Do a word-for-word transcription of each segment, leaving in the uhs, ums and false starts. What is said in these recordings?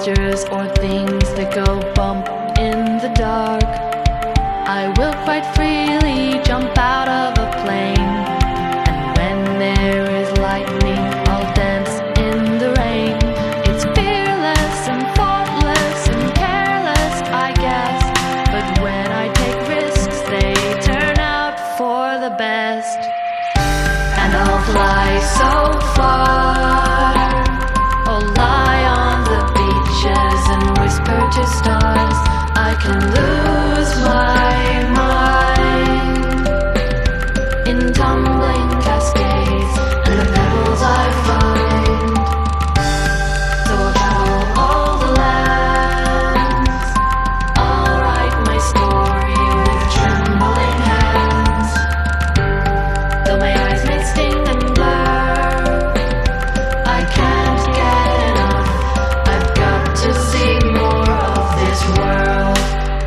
monsters or things that go bump in the dark. I will quite freely jump out of a plane, and when there is lightning, I'll dance in the rain. It's fearless and thoughtless and careless, I guess, but when I take risks, they turn out for the best. And I'll fly so far, I'll lie on the beaches and whisper to stars. I can lose my mind in tumbling cascades and the pebbles I find. So I'll travel all the lands, I'll write my story with trembling hands. Though my eyes may sting and blur, I can't get enough. I've got to see more of this world.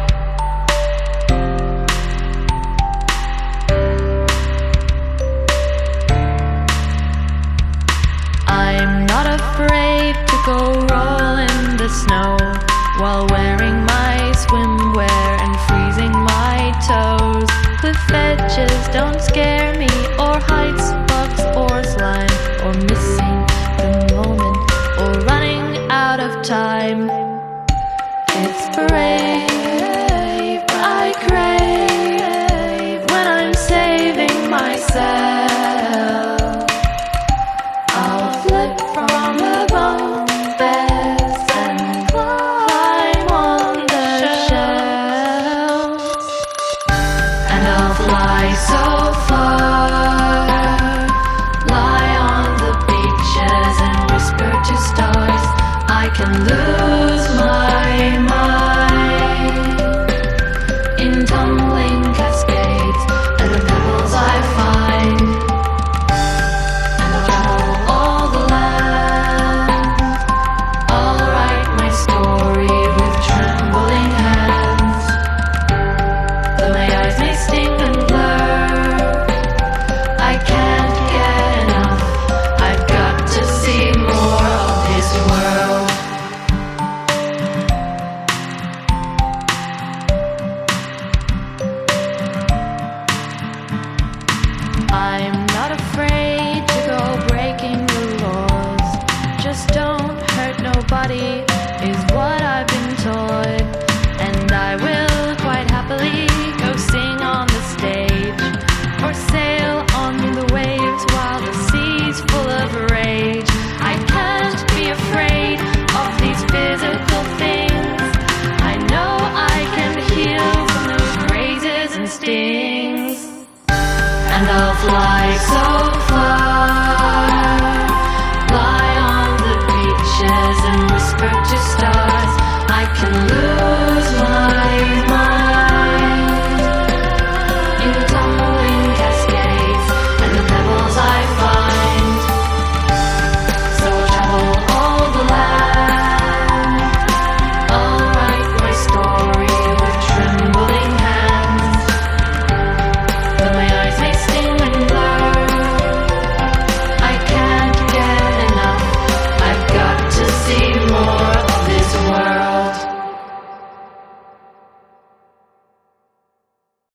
I'm not afraid to go roll in the snow while wearing my swimwear and freezing my toes. Cliff edges don't scare me, or heights, bugs, or slime, or missing the moment, or running out of time. It's brave I crave when I'm saving myself. I'll flip from the bunk beds and climb on the shelves. And I'll fly so far, lie on the beaches and whisper to stars. I can lose my mind in tumbling cascades and the pebbles I find. And I'll travel all the lands, I'll write my story with trembling hands. Though my eyes may sting and blur, I can't get enough. I've got to see more of this world. I'm not afraid to go breaking the laws. Just don't hurt nobody is what I've been taught. And I will quite happily go sing on the stage, or sail on through the waves while the sea's full of rage. I can't be afraid of these physical things. I know I can heal from those grazes and stings. And I'll fly so